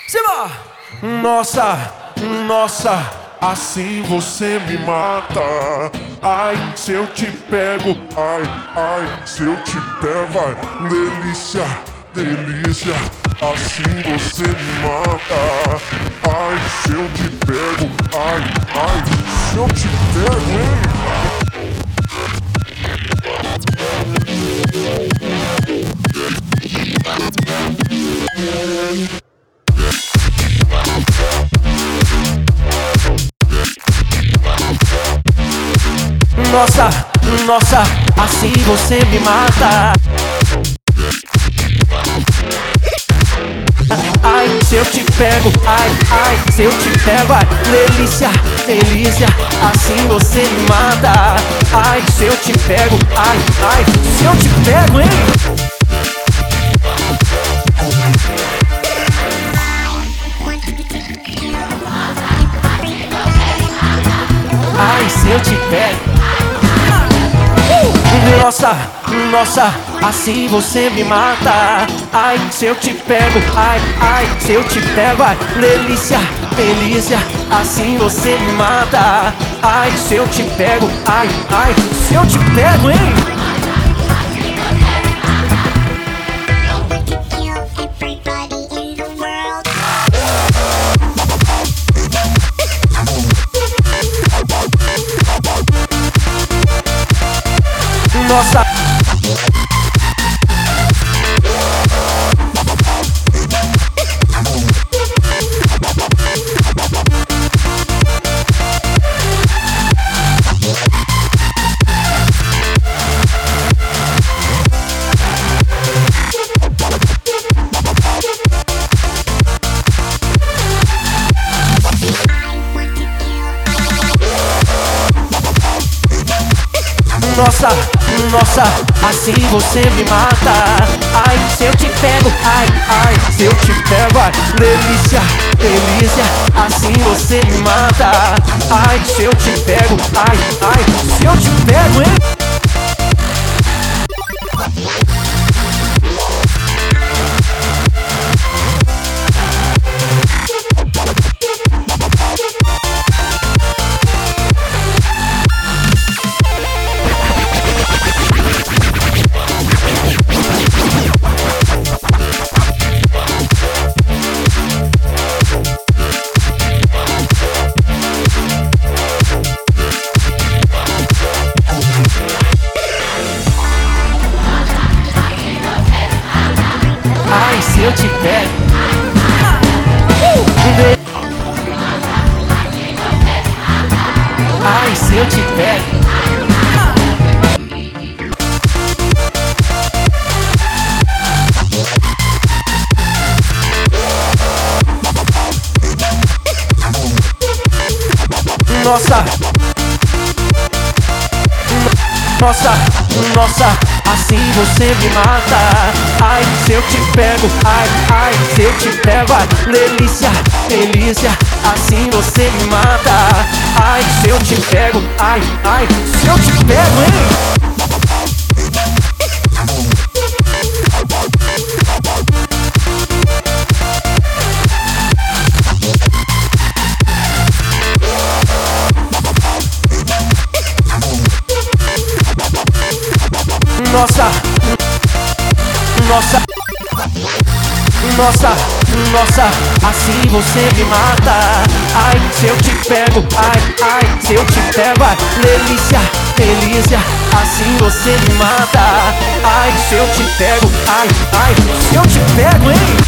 Simba! Nossa, nossa, assim você me mata. Ai, se eu te pego, ai, se eu te pego, ai, delícia, delícia, assim você me mata. Ai, se eu te pego, ai, se eu te pego, hein? Nossa, nossa, assim você me mata. Ai, se eu te pego, ai, se eu te pego, ai, delícia, delícia, assim você me mata. Ai, se eu te pego, ai, se eu te pego, hein? Ai, se eu te pego. Nossa, nossa, assim você me mata. Ai, se eu te pego, ai, se eu te pego, ai, delícia, delícia, assim você me mata. Ai, se eu te pego, ai, se eu te pego, hein? Nossa, nossa, nossa, assim você me mata. Ai, se eu te pego, ai, se eu te pego, ai, delícia, delícia, assim você me mata. Ai, se eu te pego, ai, se eu te pego, hein? Ai, se eu te pego. Ai, se eu te pego. Nossa, nossa, nossa, assim você me mata. Ai, se eu te pego, ai, se eu te pego, ai, delícia, delícia, assim você me mata. Ai, se eu te pego, ai, se eu te pego, hein? Nossa, nossa, nossa, nossa, assim você me mata. Ai, se eu te pego, ai, se eu te pego, ai, delícia, delícia, assim você me mata. Ai, se eu te pego, ai, se eu te pego, hein?